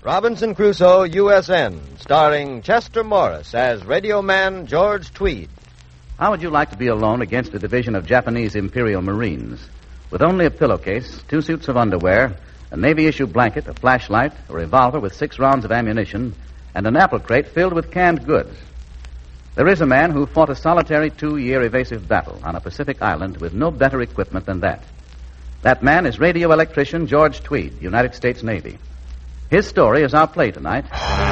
Robinson Crusoe, USN, starring Chester Morris as radio man George Tweed. How would you like to be alone against a division of Japanese Imperial Marines? With only a pillowcase, 2 suits of underwear, a Navy-issue blanket, a flashlight, a revolver with 6 rounds of ammunition, and an apple crate filled with canned goods. There is a man who fought a solitary 2-year evasive battle on a Pacific island with no better equipment than that. That man is radio electrician George Tweed, United States Navy. His story is our play tonight.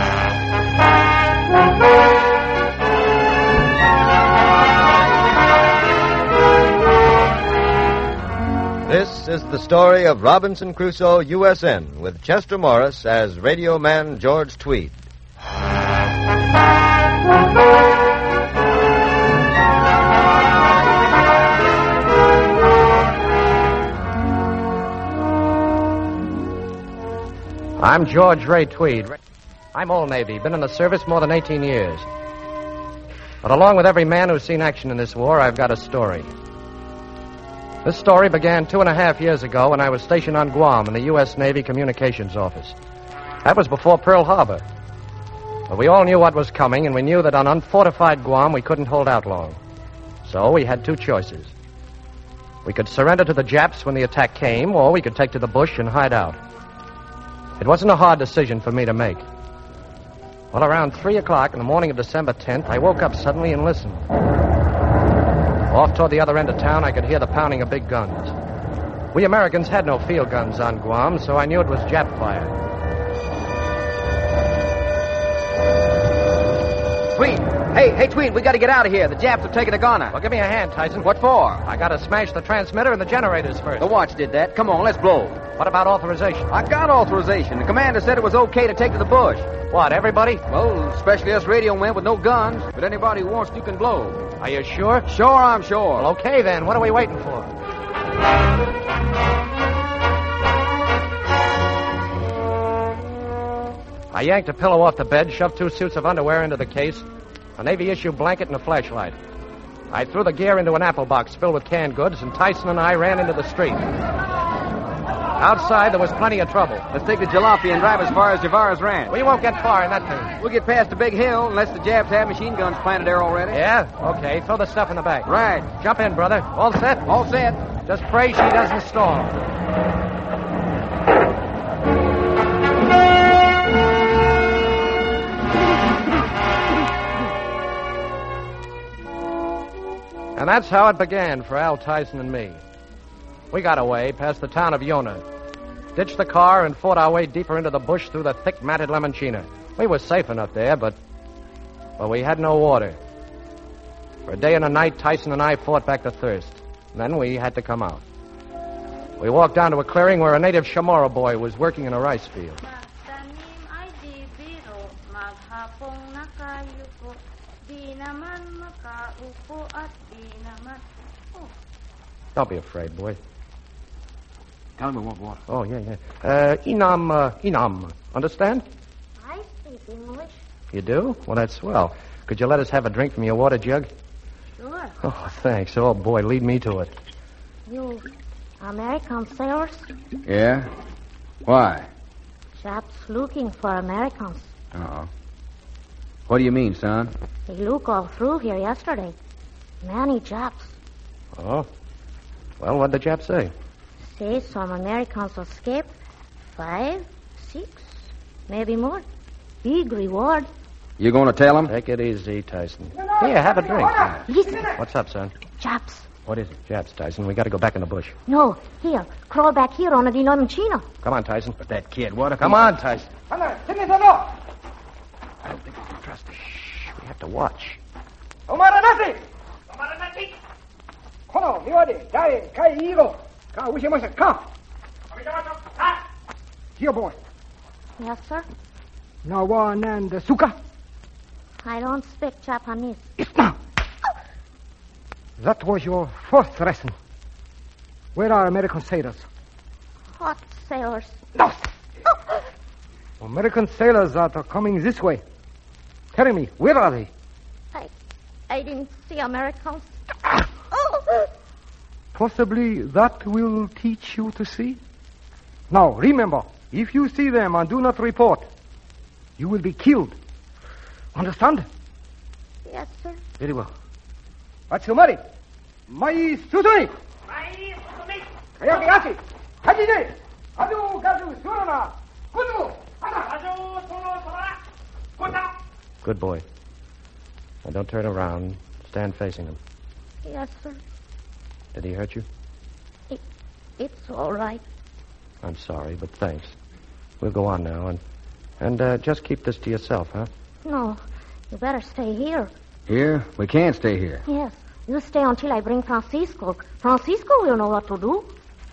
This is the story of Robinson Crusoe, USN, with Chester Morris as radio man George Tweed. I'm George Ray Tweed. I'm Old Navy, been in the service more than 18 years. But along with every man who's seen action in this war, I've got a story. This story began 2.5 years ago when I was stationed on Guam in the U.S. Navy Communications Office. That was before Pearl Harbor. But we all knew what was coming, and we knew that on unfortified Guam we couldn't hold out long. So we had 2 choices. We could surrender to the Japs when the attack came, or we could take to the bush and hide out. It wasn't a hard decision for me to make. Well, around 3 o'clock in the morning of December 10th, I woke up suddenly and listened. Off toward the other end of town, I could hear the pounding of big guns. We Americans had no field guns on Guam, so I knew it was Jap fire. Tweed! Hey, Tweed, we got to get out of here. The Japs have taken a goner. Well, give me a hand, Tyson. What for? I got to smash the transmitter and the generators first. The watch did that. Come on, let's blow. What about authorization? I got authorization. The commander said it was okay to take to the bush. What, everybody? Well, especially us radio men with no guns. But anybody who wants to can blow. Are you sure? Sure, I'm sure. Well, okay then. What are we waiting for? I yanked a pillow off the bed, shoved 2 suits of underwear into the case, a Navy-issue blanket, and a flashlight. I threw the gear into an apple box filled with canned goods, and Tyson and I ran into the street. Outside, there was plenty of trouble. Let's take the jalopy and drive as far as Javara's Ranch. We won't get far in that thing. We'll get past the big hill unless the Japs have machine guns planted there already. Yeah? Okay, throw the stuff in the bag. Right. Jump in, brother. All set? All set. Just pray she doesn't stall. And that's how it began for Al Tyson and me. We got away past the town of Yona, ditched the car, and fought our way deeper into the bush through the thick, matted Lemonchina. We were safe enough there, but we had no water. For a day and a night, Tyson and I fought back the thirst. Then we had to come out. We walked down to a clearing where a native Chamorro boy was working in a rice field. Don't be afraid, boy. Tell him we want water. Oh, yeah. Inam. Understand? I speak English. You do? Well, that's swell. Could you let us have a drink from your water jug? Sure. Oh, thanks. Oh, boy, lead me to it. You American sailors? Yeah? Why? Japs looking for Americans. Uh-oh. What do you mean, son? They look all through here yesterday. Many Japs. Oh? Well, what'd the Jap say? Say some Americans escaped. 5, 6, maybe more. Big reward. You going to tell him? Take it easy, Tyson. Here, have a drink. Listen. What's up, son? Japs. What is it? Japs, Tyson. We got to go back in the bush. No, here. Crawl back here on the Lemonchina. Come on, Tyson. But that kid, what if Come on, Tyson. I don't think we can trust him. Shh, we have to watch. Here, boy. Yes, sir. Nawanan the suka. I don't speak Japanese. Isma. That was your first lesson. Where are American sailors? What sailors? No. American sailors are coming this way. Tell me, where are they? I didn't see Americans. Possibly that will teach you to see. Now, remember, if you see them and do not report, You will be killed. Understand? Yes, sir. Very well. Matsumari. Mai Susuni. Kayakiyachi. Hajide. Adu Gazu Surana. Kudu. Good boy. Now don't turn around. Stand facing him. Yes, sir. Did he hurt you? It's all right. I'm sorry, but thanks. We'll go on now, and just keep this to yourself, huh? No, you better stay here. Here? We can't stay here. Yes, you stay until I bring Francisco. Francisco will know what to do.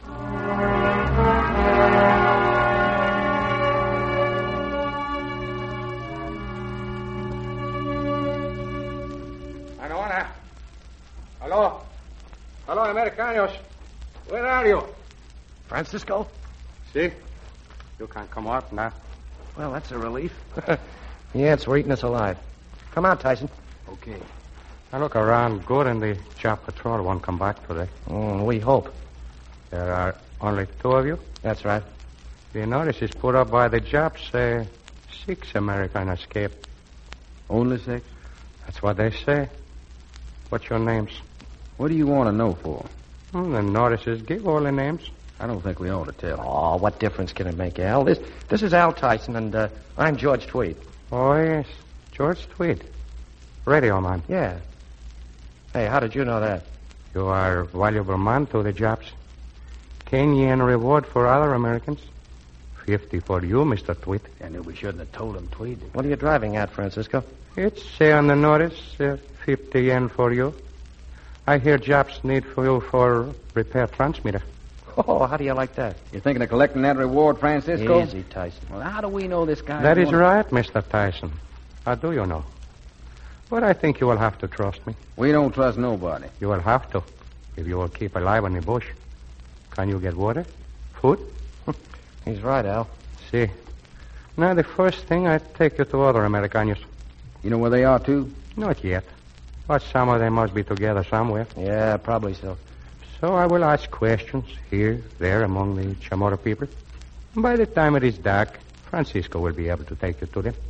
Hello? Hello, Americanos. Where are you? Francisco? See? You can't come out now. Well, that's a relief. The ants were eating us alive. Come on, Tyson. Okay. I look around good and the Jap patrol won't come back today. We hope. There are only 2 of you? That's right. The notice is put up by the Japs. 6 American escaped. Only 6? That's what they say. What's your names? What do you want to know for? The notices give all the names. I don't think we ought to tell. Oh, what difference can it make, Al? This is Al Tyson, and I'm George Tweed. Oh, yes. George Tweed. Radio man. Yeah. Hey, how did you know that? You are a valuable man to the Japs. 10 yen reward for other Americans. 50 for you, Mr. Tweed. I knew we shouldn't have told him, Tweed. What are you driving at, Francisco? It's say on the notice, 50 yen for you. I hear Japs need for you for repair transmitter. Oh, how do you like that? You thinking of collecting that reward, Francisco? Easy, Tyson. Well, how do we know this guy? That is right, Mr. Tyson. How do you know? But I think you will have to trust me. We don't trust nobody. You will have to, if you will keep alive in the bush. Can you get water? Food? He's right, Al. See. Now, the first thing, I take you to other Americanos. You know where they are, too? Not yet. But some of them must be together somewhere. Yeah, probably so. So I will ask questions here, there, among the Chamorro people. By the time it is dark, Francisco will be able to take you to them.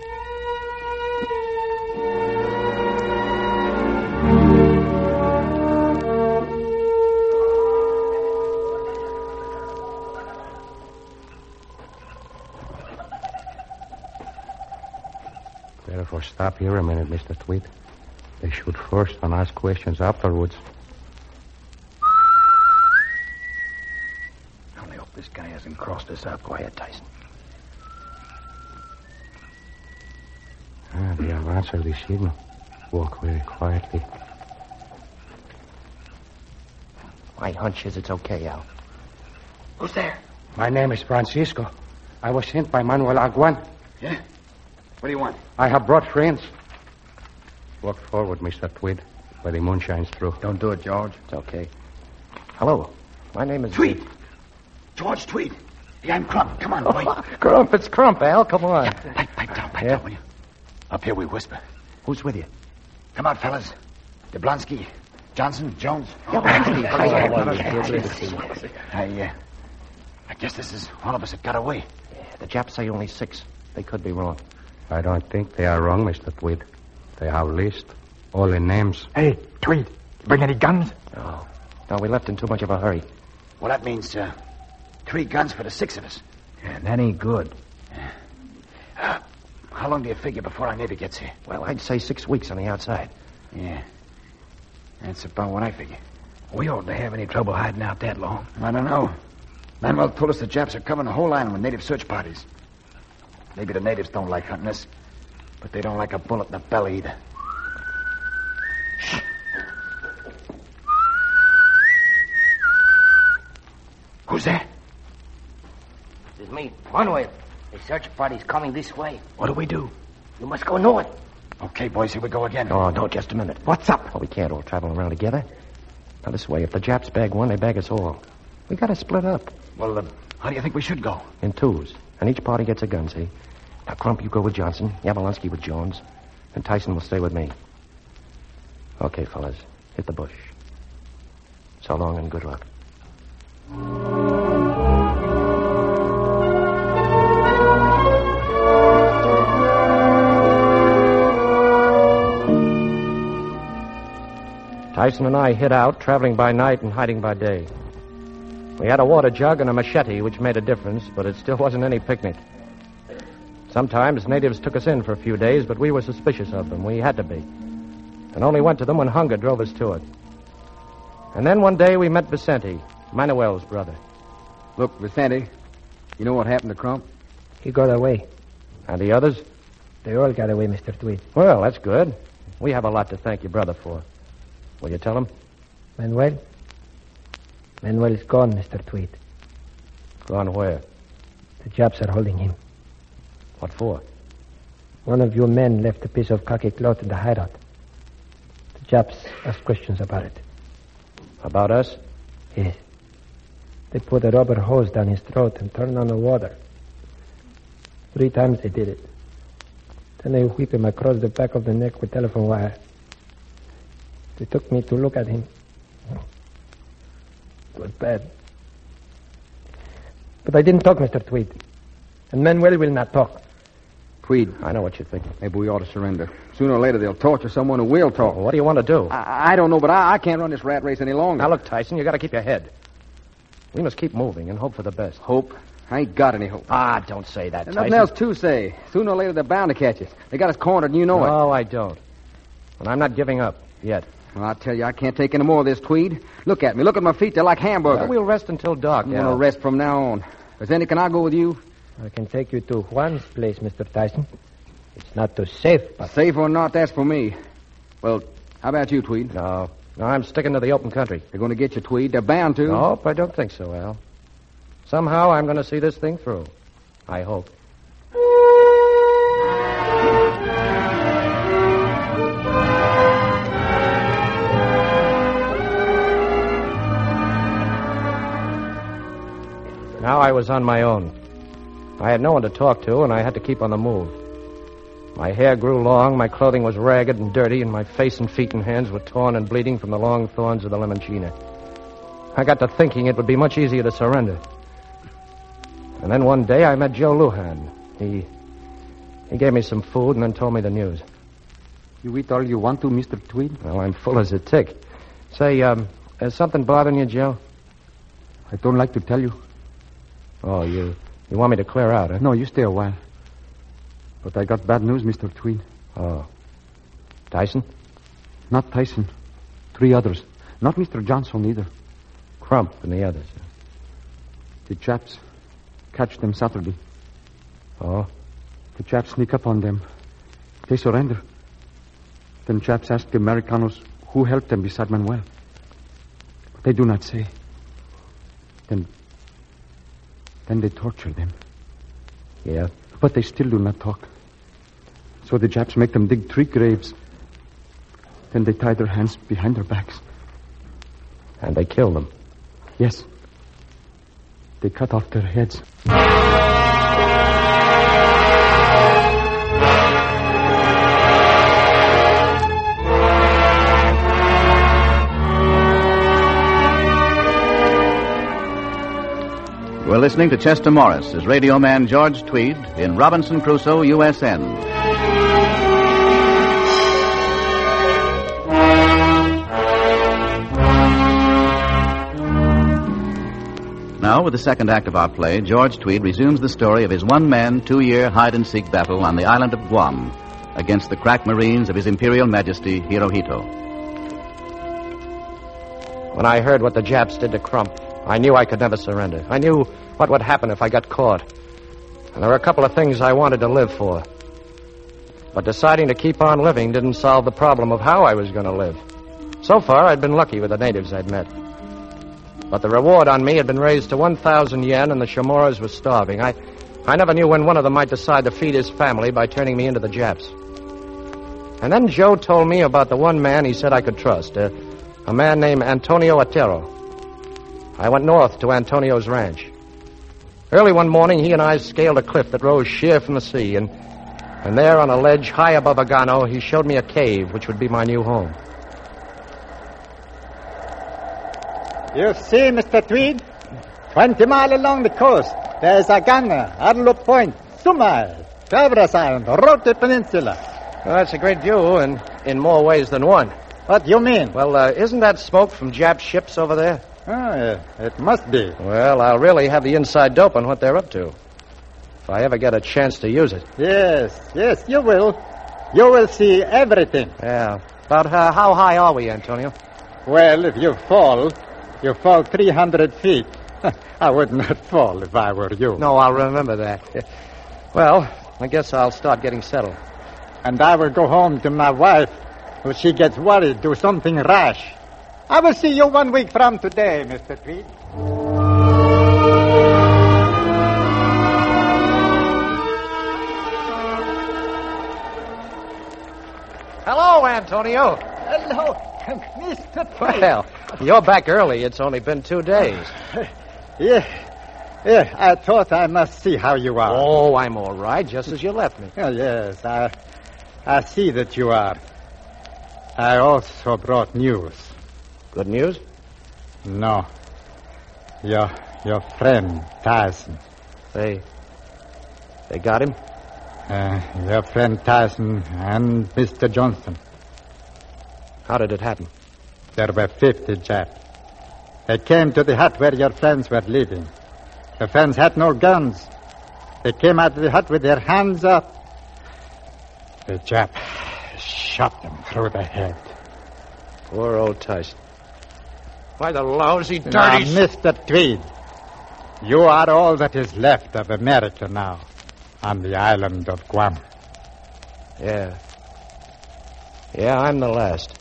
Therefore, stop here a minute, Mr. Tweed. They shoot first and ask questions afterwards. I only hope this guy hasn't crossed us up. Quiet, Tyson. They have answered the signal. Walk very quietly. My hunch is it's okay, Al. Who's there? My name is Francisco. I was sent by Manuel Aguan. Yeah? What do you want? I have brought friends. Walk forward, Mr. Tweed, where the moon shines through. Don't do it, George. It's okay. Hello. My name is... Tweed. George Tweed. Yeah, I'm Crump. Come on, boy. Crump, it's Crump, Al. Come on. Pipe down, Yeah? will you? Up here we whisper. Who's with you? Come out, fellas. Jablonski, Johnson, Jones. I guess this is all of us that got away. The Japs say only 6. They could be wrong. I don't think they are wrong, Mr. Tweed. They have list. All the names. Hey, Tweed, you bring any guns? No, we left in too much of a hurry. Well, that means 3 guns for the 6 of us. Yeah, that ain't good. How long do you figure before our navy gets here? Well, I'd say 6 weeks on the outside. Yeah. That's about what I figure. We oughtn't to have any trouble hiding out that long. I don't know. Manuel told us the Japs are covering the whole island with native search parties. Maybe the natives don't like hunting us, but they don't like a bullet in the belly either. Shh. Who's there? It's me, Manuel. The search party's coming this way. What do we do? You must go north. Okay, boys, here we go again. Oh, no, just a minute. What's up? Well, we can't all travel around together. Now, this way, if the Japs bag one, they bag us all. We gotta split up. Well, how do you think we should go? In 2s. And each party gets a gun, see? Now, Crump, you go with Johnson. Yablonsky with Jones. And Tyson will stay with me. Okay, fellas. Hit the bush. So long and good luck. Tyson and I hid out, traveling by night and hiding by day. We had a water jug and a machete, which made a difference, but it still wasn't any picnic. Sometimes natives took us in for a few days, but we were suspicious of them. We had to be. And only went to them when hunger drove us to it. And then one day we met Vicente, Manuel's brother. Look, Vicente, you know what happened to Crump? He got away. And the others? They all got away, Mr. Tweed. Well, that's good. We have a lot to thank your brother for. Will you tell him? Manuel? Manuel is gone, Mr. Tweed. Gone where? The Japs are holding him. What for? One of your men left a piece of khaki cloth in the hideout. The Japs asked questions about it. About us? Yes. They put a rubber hose down his throat and turned on the water. 3 times they did it. Then they whip him across the back of the neck with telephone wire. They took me to look at him. It was bad. But I didn't talk, Mr. Tweed. And Manuel will not talk. Tweed, I know what you're thinking. maybe we ought to surrender. Sooner or later, they'll torture someone who will talk. Well, what do you want to do? I don't know, but I can't run this rat race any longer. Now, look, Tyson, you got to keep your head. We must keep moving and hope for the best. Hope? I ain't got any hope. Ah, don't say that, There's Tyson. nothing else to say. Sooner or later, they're bound to catch us. They got us cornered, and you know it. No, I don't. And I'm not giving up yet. Well, I tell you, I can't take any more of this, Tweed. Look at me. Look at my feet. They're like hamburgers. Well, we'll rest until dark, I'm going to rest from now on. Vicente, can I go with you? I can take you to Juan's place, Mr. Tyson. It's not too safe, but... Safe or not, that's for me. Well, how about you, Tweed? No, I'm sticking to the open country. They're going to get you, Tweed. They're bound to. Nope, I don't think so, Al. Somehow I'm going to see this thing through. I hope. Now I was on my own. I had no one to talk to, and I had to keep on the move. My hair grew long, my clothing was ragged and dirty, and my face and feet and hands were torn and bleeding from the long thorns of the Limonchina. I got to thinking it would be much easier to surrender. And then one day I met Joe Lujan. He gave me some food and then told me the news. You eat all you want to, Mr. Tweed? Well, I'm full as a tick. Say, is something bothering you, Joe? I don't like to tell you. Oh, you want me to clear out, huh? No, you stay a while. But I got bad news, Mr. Tweed. Oh. Tyson? Not Tyson. 3 others. Not Mr. Johnson either. Crump and the others. The Japs catch them Saturday. Oh? The Japs sneak up on them. They surrender. Then Japs ask the Americanos who helped them beside Manuel. But they do not say. Then they torture them. Yeah? But they still do not talk. So the Japs make them dig 3 graves. Then they tie their hands behind their backs. And they kill them? Yes. They cut off their heads. We're listening to Chester Morris as radio man George Tweed in Robinson Crusoe, USN. Now, with the second act of our play, George Tweed resumes the story of his one-man, 2-year hide-and-seek battle on the island of Guam against the crack Marines of His Imperial Majesty Hirohito. When I heard what the Japs did to Crump, I knew I could never surrender. I knew what would happen if I got caught. And there were a couple of things I wanted to live for. But deciding to keep on living didn't solve the problem of how I was going to live. So far, I'd been lucky with the natives I'd met. But the reward on me had been raised to 1,000 yen, and the Chamoras were starving. I never knew when one of them might decide to feed his family by turning me into the Japs. And then Joe told me about the one man he said I could trust, a man named Antonio Otero. I went north to Antonio's ranch. Early one morning, he and I scaled a cliff that rose sheer from the sea, and there on a ledge high above Agano, he showed me a cave which would be my new home. You see, Mr. Tweed, 20 miles along the coast, there is Agano, Arlo Point, Sumal, Traverse Island, Rote Peninsula. Well, that's a great view, and in more ways than one. What do you mean? Well, isn't that smoke from Jap ships over there? It must be. Well, I'll really have the inside dope on what they're up to. If I ever get a chance to use it. Yes, you will. You will see everything. Yeah. About how high are we, Antonio? Well, if you fall 300 feet. I would not fall if I were you. No, I'll remember that. Well, I guess I'll start getting settled. And I will go home to my wife. If she gets worried, do something rash. I will see you 1 week from today, Mr. Tweed. Hello, Antonio. Hello, Mr. Tweed. Well, you're back early. It's only been 2 days. Yeah, I thought I must see how you are. Oh, I'm all right, just as you left me. Oh, yes, I see that you are. I also brought news. Good news? No. Your friend, Tyson. They got him? Your friend Tyson and Mr. Johnston. How did it happen? There were 50 Japs. They came to the hut where your friends were living. The friends had no guns. They came out of the hut with their hands up. The Jap shot them through the head. Poor old Tyson. Why, the lousy, dirty... Now, Mr. Tweed, you are all that is left of America now on the island of Guam. Yeah, I'm the last.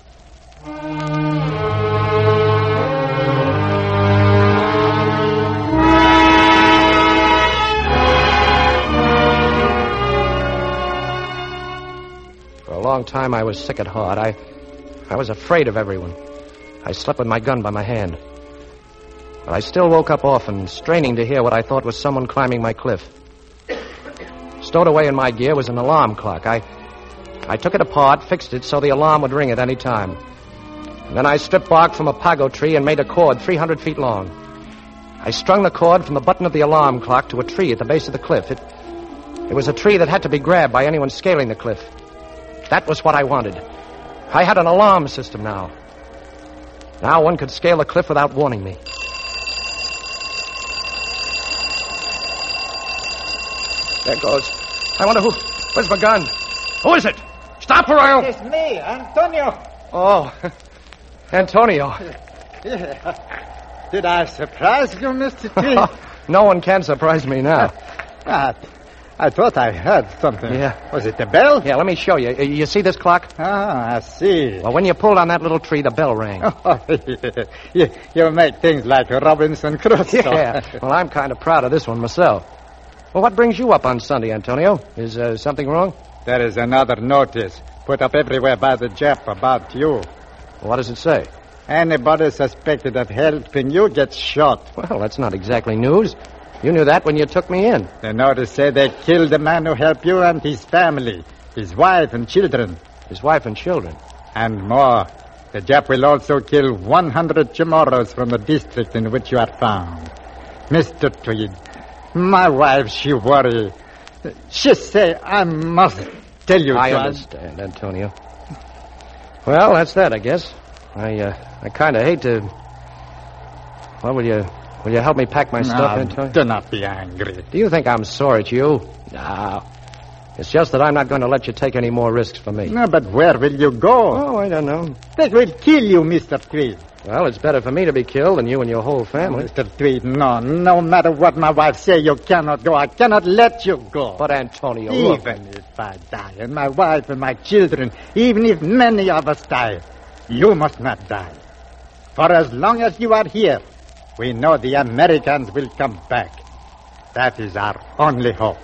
For a long time, I was sick at heart. I was afraid of everyone. I slept with my gun by my hand. But I still woke up often, straining to hear what I thought was someone climbing my cliff. Stowed away in my gear was an alarm clock. I took it apart, fixed it so the alarm would ring at any time. And then I stripped bark from a pago tree and made a cord 300 feet long. I strung the cord from the button of the alarm clock to a tree at the base of the cliff. It was a tree that had to be grabbed by anyone scaling the cliff. That was what I wanted. I had an alarm system now. Now one could scale the cliff without warning me. There it goes. I wonder where's my gun? Who is it? Stop or I'll... It's me, Antonio. Oh, Antonio. Yeah. Did I surprise you, Mr. Tweed? No one can surprise me now. I thought I heard something. Yeah. Was it the bell? Yeah, let me show you. You see this clock? Ah, I see. Well, when you pulled on that little tree, the bell rang. Oh, you make things like Robinson Crusoe. Yeah. Well, I'm kind of proud of this one myself. Well, what brings you up on Sunday, Antonio? Is something wrong? There is another notice put up everywhere by the Jap about you. What does it say? Anybody suspected of helping you gets shot. Well, that's not exactly news. You knew that when you took me in. The notice said they killed the man who helped you and his family, his wife and children. His wife and children? And more. The Jap will also kill 100 Chamorros from the district in which you are found. Mr. Tweed, my wife, she worry. She say I must tell you. I John. understand, Antonio. Well, that's that, I guess. I kind of hate to... Well, will you help me pack my stuff, Antonio? Do not be angry. Do you think I'm sore at you? No. It's just that I'm not going to let you take any more risks for me. No, but where will you go? Oh, I don't know. They will kill you, Mr. Tweed. Well, it's better for me to be killed than you and your whole family. Mr. Tweed, no matter what my wife say, you cannot go. I cannot let you go. But, Antonio, look. Even if I die, and my wife and my children, even if many of us die, you must not die. For as long as you are here, we know the Americans will come back. That is our only hope.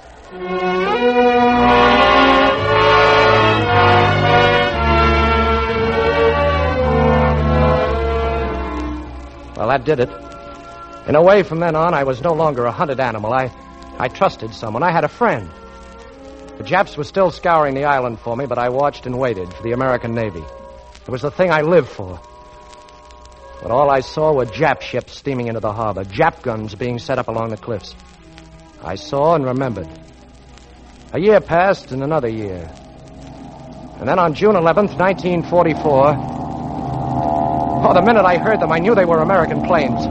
Well, that did it. In a way, from then on, I was no longer a hunted animal. I trusted someone. I had a friend. The Japs were still scouring the island for me, but I watched and waited for the American Navy. It was the thing I lived for. But all I saw were Jap ships steaming into the harbor, Jap guns being set up along the cliffs. I saw and remembered. A year passed and another year. And then on June 11th, 1944... Oh, the minute I heard them, I knew they were American planes.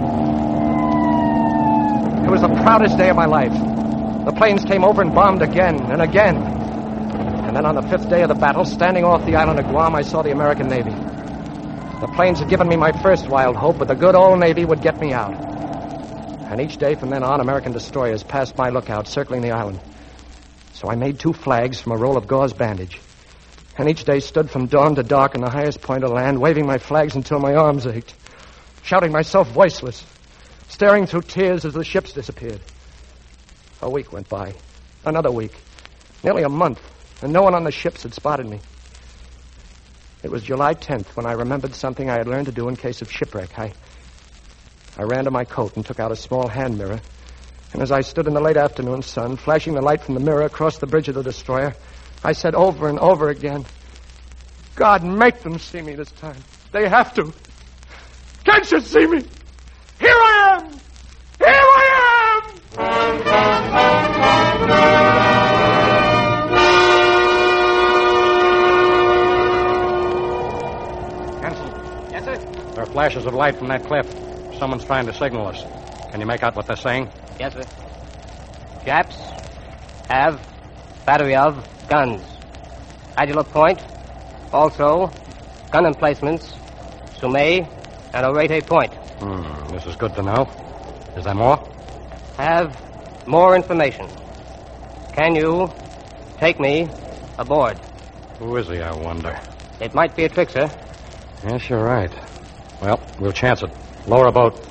It was the proudest day of my life. The planes came over and bombed again and again. And then on the 5th day of the battle, standing off the island of Guam, I saw the American Navy. The planes had given me my first wild hope, but the good old Navy would get me out. And each day from then on, American destroyers passed my lookout, circling the island. So I made 2 flags from a roll of gauze bandage. And each day stood from dawn to dark on the highest point of land, waving my flags until my arms ached, shouting myself voiceless, staring through tears as the ships disappeared. A week went by, another week, nearly a month, and no one on the ships had spotted me. It was July 10th when I remembered something I had learned to do in case of shipwreck. I ran to my coat and took out a small hand mirror, and as I stood in the late afternoon sun, flashing the light from the mirror across the bridge of the destroyer, I said over and over again, God, make them see me this time. They have to. Can't you see me? Here I am! Here I am! Hanson. Yes, sir? There are flashes of light from that cliff. Someone's trying to signal us. Can you make out what they're saying? Yes, sir. Japs have battery of guns. Adula Point. Also, gun emplacements, Sumay and Orete Point. This is good to know. Is there more? Have more information. Can you take me aboard? Who is he, I wonder? It might be a trick, sir. Yes, you're right. Well, we'll chance it. Lower a boat.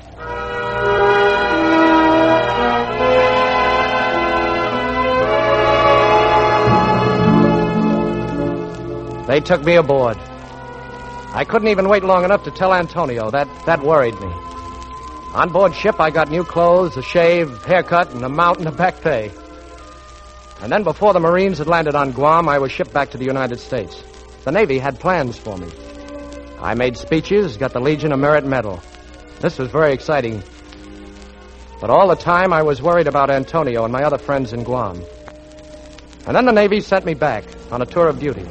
They took me aboard. I couldn't even wait long enough to tell Antonio. That worried me. On board ship, I got new clothes, a shave, haircut, and a mountain of back pay. And then before the Marines had landed on Guam, I was shipped back to the United States. The Navy had plans for me. I made speeches, got the Legion of Merit Medal. This was very exciting. But all the time, I was worried about Antonio and my other friends in Guam. And then the Navy sent me back on a tour of duty.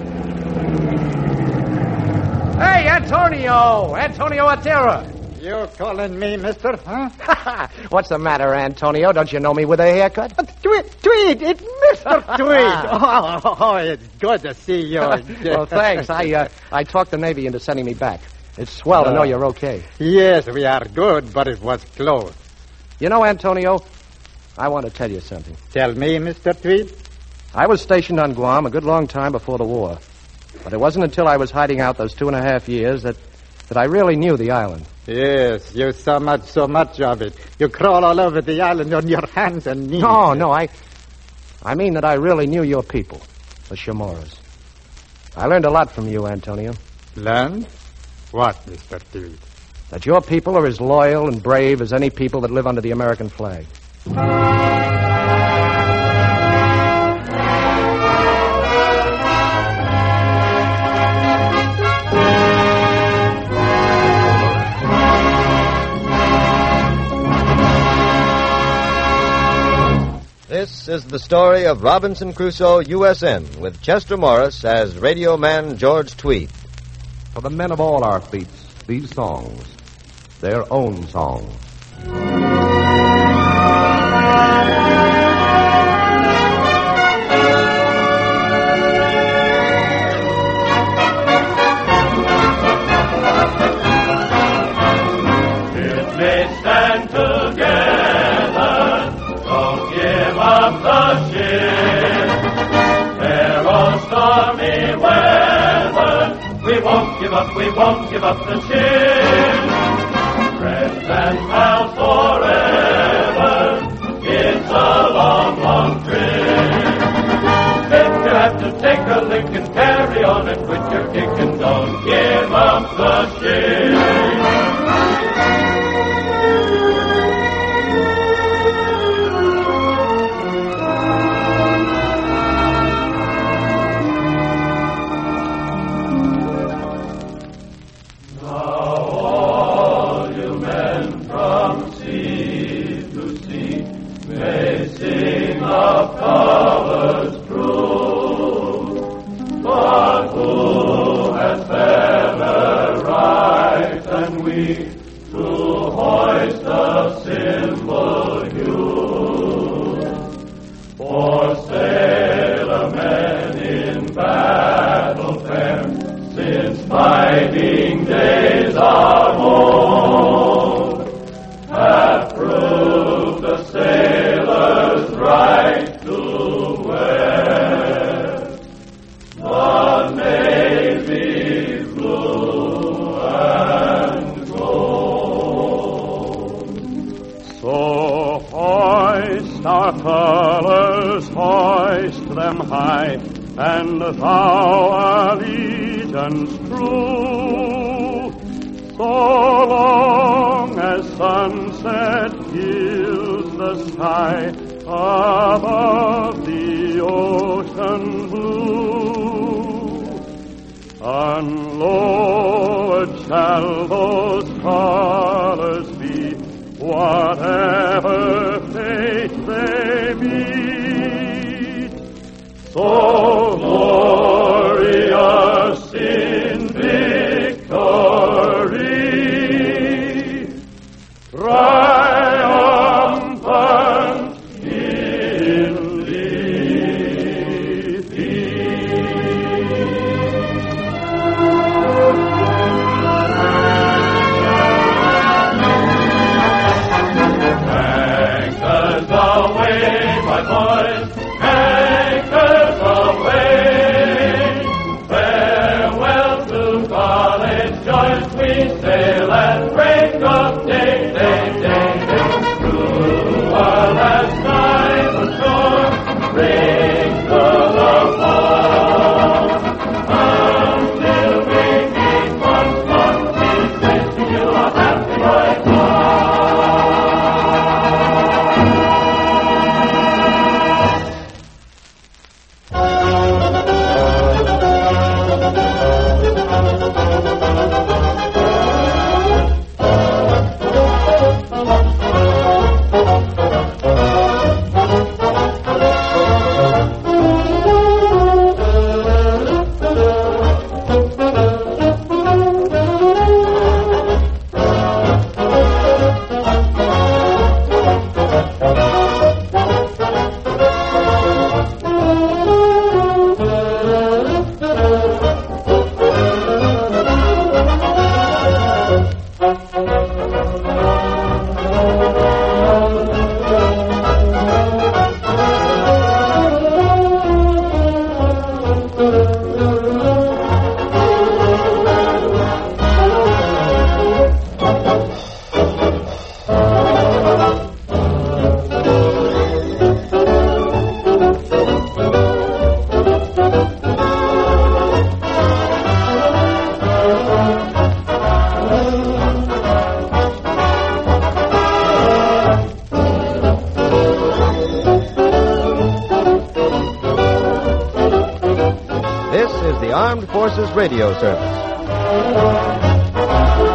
Hey, Antonio! Antonio Atira! You calling me, mister, huh? What's the matter, Antonio? Don't you know me with a haircut? Tweed! It's Mr. Tweed! Oh, it's good to see you again. Well, thanks. I talked the Navy into sending me back. It's swell to know you're okay. Yes, we are good, but it was close. You know, Antonio, I want to tell you something. Tell me, Mr. Tweed. I was stationed on Guam a good long time before the war. But it wasn't until I was hiding out those 2.5 years that I really knew the island. Yes, you so much of it. You crawl all over the island on your hands and knees. No, I mean that I really knew your people, the Chamoras. I learned a lot from you, Antonio. Learned? What, Mr. Tweed? That your people are as loyal and brave as any people that live under the American flag. This is the story of Robinson Crusoe, USN, with Chester Morris as radio man George Tweed. For the men of all our fleets, these songs, their own songs. It may stand together, don't give up the ship. There on stormy weather, we won't give up the ship. Friends and pals forever, it's a long, long trip. If you have to take a lick and carry on and quit your kicking, don't give up the ship. But who has ever right? to hoist the symbol used. For sailor men in battle fair, since fighting days of old, have proved the sailor's right to wear the navy blue and gold. So hoist our colors, hoist them high, and thou allegiance true, so long as sunset gilds the sky above the ocean blue. Unlowered shall those colors be, whatever fate they meet. So glorious in victory, triumphant in Anchors away, my boys, anchors away. Farewell to college joys, we sail at break of day, day, day, day. Through our last night of storm, rings to the fall. Until we meet once more, we wish you a happy life. This is the Armed Forces Radio Service.